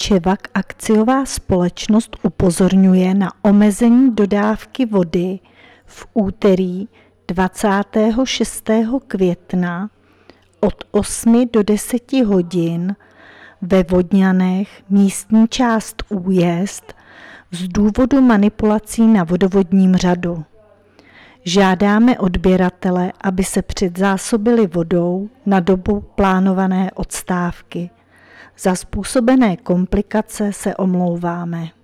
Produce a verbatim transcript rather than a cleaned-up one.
Čevak akciová společnost upozorňuje na omezení dodávky vody v úterý dvacátého šestého května od osmi do deseti hodin ve Vodňanech, místní část Újezd, z důvodu manipulací na vodovodním řadu. Žádáme odběratele, aby se předzásobili vodou na dobu plánované odstávky. Za způsobené komplikace se omlouváme.